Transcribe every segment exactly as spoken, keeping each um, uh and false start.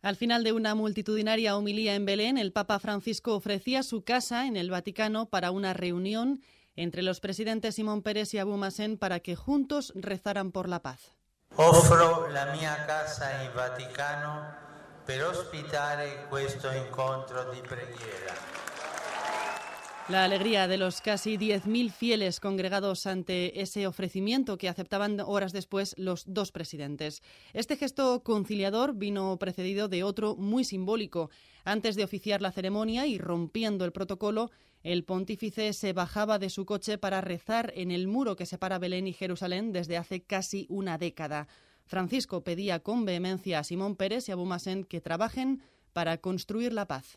Al final de una multitudinaria homilía en Belén, el Papa Francisco ofrecía su casa en el Vaticano para una reunión entre los presidentes Simón Peres y Abu Mazen para que juntos rezaran por la paz. Offro la mia casa in Vaticano per ospitare questo incontro di preghiera. La alegría de los casi diez mil fieles congregados ante ese ofrecimiento que aceptaban horas después los dos presidentes. Este gesto conciliador vino precedido de otro muy simbólico. Antes de oficiar la ceremonia y rompiendo el protocolo, el pontífice se bajaba de su coche para rezar en el muro que separa Belén y Jerusalén desde hace casi una década. Francisco pedía con vehemencia a Simón Peres y a Abu Mazen que trabajen para construir la paz.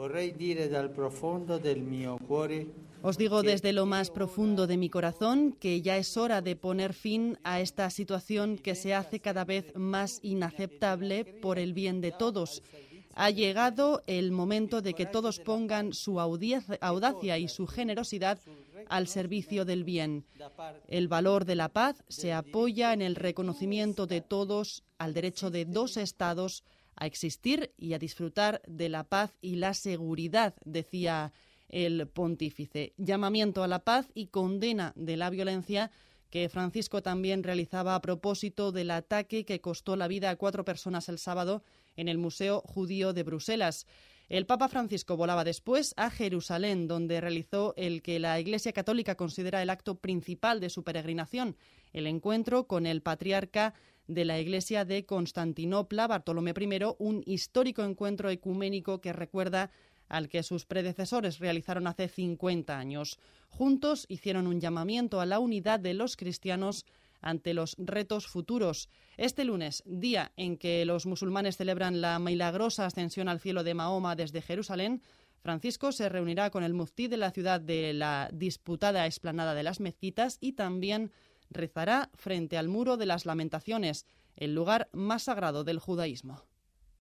Os digo desde lo más profundo de mi corazón que ya es hora de poner fin a esta situación que se hace cada vez más inaceptable por el bien de todos. Ha llegado el momento de que todos pongan su audacia y su generosidad al servicio del bien. El valor de la paz se apoya en el reconocimiento de todos al derecho de dos estados a existir y a disfrutar de la paz y la seguridad, decía el pontífice. Llamamiento a la paz y condena de la violencia que Francisco también realizaba a propósito del ataque que costó la vida a cuatro personas el sábado en el Museo Judío de Bruselas. El Papa Francisco volaba después a Jerusalén, donde realizó el que la Iglesia Católica considera el acto principal de su peregrinación, el encuentro con el patriarca de la Iglesia de Constantinopla, Bartolomé primero, un histórico encuentro ecuménico que recuerda al que sus predecesores realizaron hace cincuenta años. Juntos hicieron un llamamiento a la unidad de los cristianos ante los retos futuros. Este lunes, día en que los musulmanes celebran la milagrosa ascensión al cielo de Mahoma desde Jerusalén, Francisco se reunirá con el muftí de la ciudad de la disputada explanada de las mezquitas y también rezará frente al Muro de las Lamentaciones, el lugar más sagrado del judaísmo.